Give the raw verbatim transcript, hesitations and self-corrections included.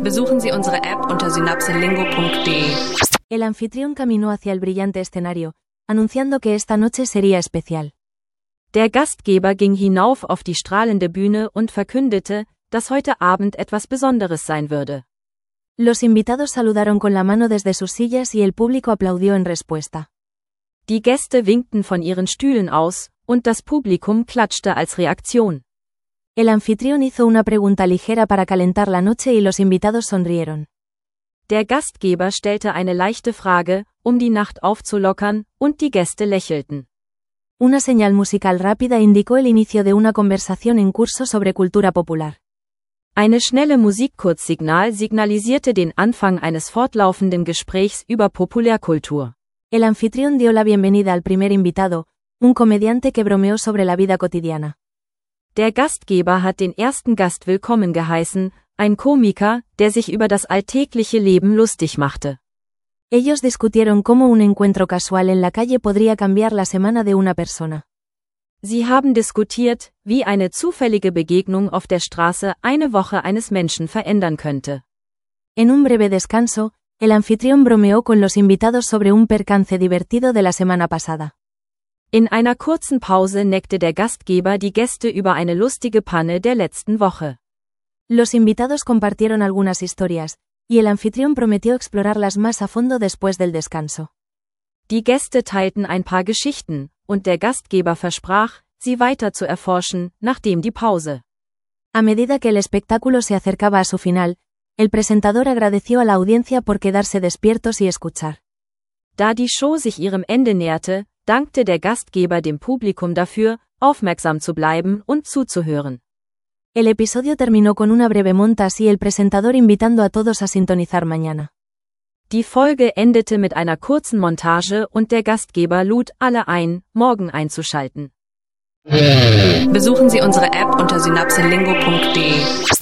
Besuchen Sie unsere App unter synapselingo punto de. El anfitrión caminó hacia el brillante escenario, anunciando que esta noche sería especial. Der Gastgeber ging hinauf auf die strahlende Bühne und verkündete, dass heute Abend etwas Besonderes sein würde. Los invitados saludaron con la mano desde sus sillas y el público aplaudió en respuesta. Die Gäste winkten von ihren Stühlen aus, und das Publikum klatschte als Reaktion. El anfitrión hizo una pregunta ligera para calentar la noche y los invitados sonrieron. Der Gastgeber stellte eine leichte Frage, um die Nacht aufzulockern, und die Gäste lächelten. Una señal musical rápida indicó el inicio de una conversación en curso sobre cultura popular. Eine schnelle Musikkurzsignal signalisierte den Anfang eines fortlaufenden Gesprächs über Populärkultur. El anfitrión dio la bienvenida al primer invitado, un comediante que bromeó sobre la vida cotidiana. Der Gastgeber hat den ersten Gast willkommen geheißen, ein Komiker, der sich über das alltägliche Leben lustig machte. Ellos discutieron cómo un encuentro casual en la calle podría cambiar la semana de una persona. Sie haben diskutiert, wie eine zufällige Begegnung auf der Straße eine Woche eines Menschen verändern könnte. En un breve descanso, el anfitrión bromeó con los invitados sobre un percance divertido de la semana pasada. In einer kurzen Pause neckte der Gastgeber die Gäste über eine lustige Panne der letzten Woche. Los invitados compartieron algunas historias, y el anfitrión prometió explorarlas más a fondo después del descanso. Die Gäste teilten ein paar Geschichten, und der Gastgeber versprach, sie weiter zu erforschen, nachdem die Pause. A medida que el espectáculo se acercaba a su final, el presentador agradeció a la audiencia por quedarse despiertos y escuchar. Da die Show sich ihrem Ende näherte, dankte der Gastgeber dem Publikum dafür, aufmerksam zu bleiben und zuzuhören. El episodio terminó con una breve montage y el presentador invitando a todos a sintonizar mañana. Die Folge endete mit einer kurzen Montage und der Gastgeber lud alle ein, morgen einzuschalten. Besuchen Sie unsere App unter synapselingo punto de.